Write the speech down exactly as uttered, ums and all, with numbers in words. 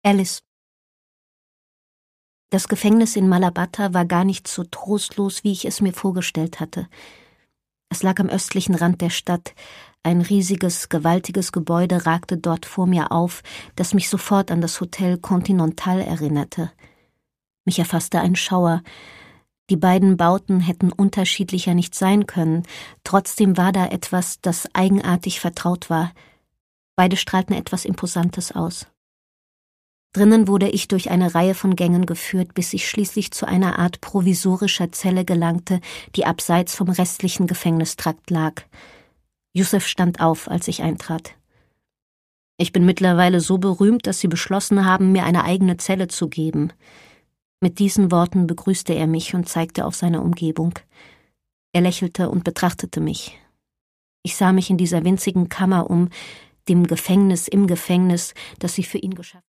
Alice. Das Gefängnis in Malabata war gar nicht so trostlos, wie ich es mir vorgestellt hatte. Es lag am östlichen Rand der Stadt. Ein riesiges, gewaltiges Gebäude ragte dort vor mir auf, das mich sofort an das Hotel Continental erinnerte. Mich erfasste ein Schauer. Die beiden Bauten hätten unterschiedlicher nicht sein können. Trotzdem war da etwas, das eigenartig vertraut war. Beide strahlten etwas Imposantes aus. Drinnen wurde ich durch eine Reihe von Gängen geführt, bis ich schließlich zu einer Art provisorischer Zelle gelangte, die abseits vom restlichen Gefängnistrakt lag. Yusuf stand auf, als ich eintrat. »Ich bin mittlerweile so berühmt, dass Sie beschlossen haben, mir eine eigene Zelle zu geben.« Mit diesen Worten begrüßte er mich und zeigte auf seine Umgebung. Er lächelte und betrachtete mich. Ich sah mich in dieser winzigen Kammer um, dem Gefängnis im Gefängnis, das sie für ihn geschaffen